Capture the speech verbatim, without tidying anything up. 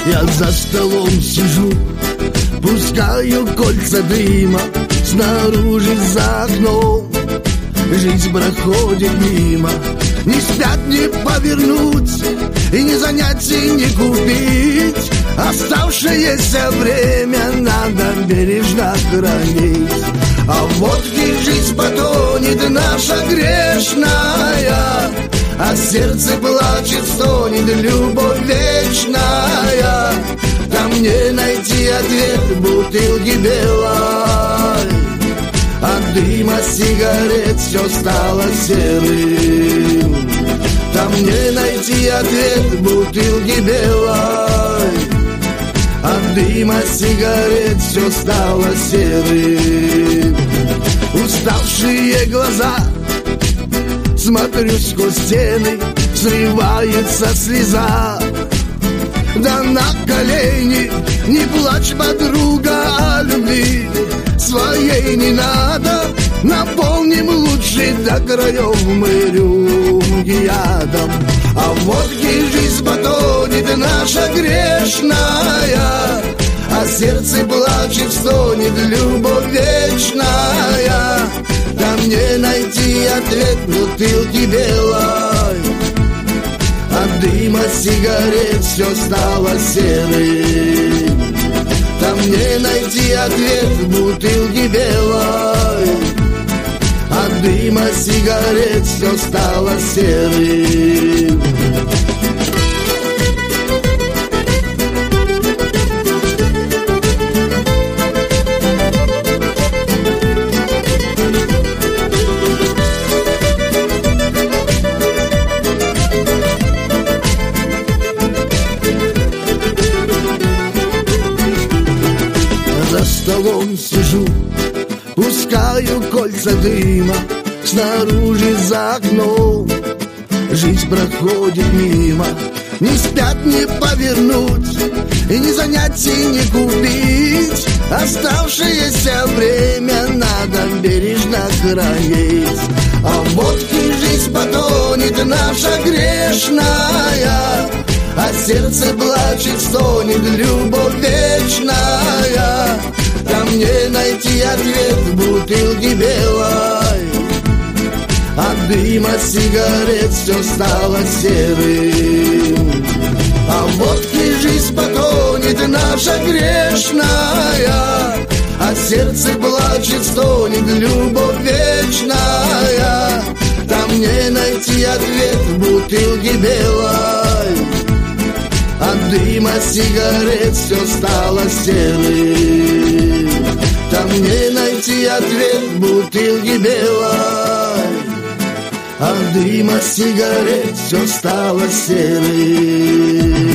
Я за столом сижу, пускаю кольца дыма, снаружи за окном жизнь проходит мимо. Не спят, не повернуть, и не занять, и не купить. Оставшееся время надо бережно хранить. А в водке жизнь потонет наша грешная, а сердце плачет, стонет любовь вечная. Там не найти ответ в бутылке белой, от дыма сигарет все стало серым. Там не найти ответ в бутылке белой, от дыма сигарет все стало серым. Уставшие глаза, смотрю сквозь стены, срывается слеза. Да на колени, не плачь, подруга, о любви своей не надо. Наполним лучше до краев мы рюмки ядом. А в водке жизнь потонет наша грешная, а сердце плачет, стонет любовь вечная. Там не найти ответ в бутылке белой, от дыма сигарет все стало серым. Там не найти ответ в бутылке белой, от дыма сигарет все стало серым. За столом сижу, пускаю кольца дыма, снаружи за окном жизнь проходит мимо. Не спят, не повернуть, и не занять, и не купить. Оставшееся время надо бережно хранить. А в водке жизнь потонет наша грешная, а сердце плачет, стонет любовь вечная. Там не найти ответ в бутылке белой, от дыма сигарет все стало серым. А в водке жизнь потонет наша грешная, а сердце плачет, стонет любовь вечная. Там не найти ответ в бутылке белой, от дыма сигарет все стало серым. Там не найти ответ в бутылке белой, от дыма сигарет все стало серым.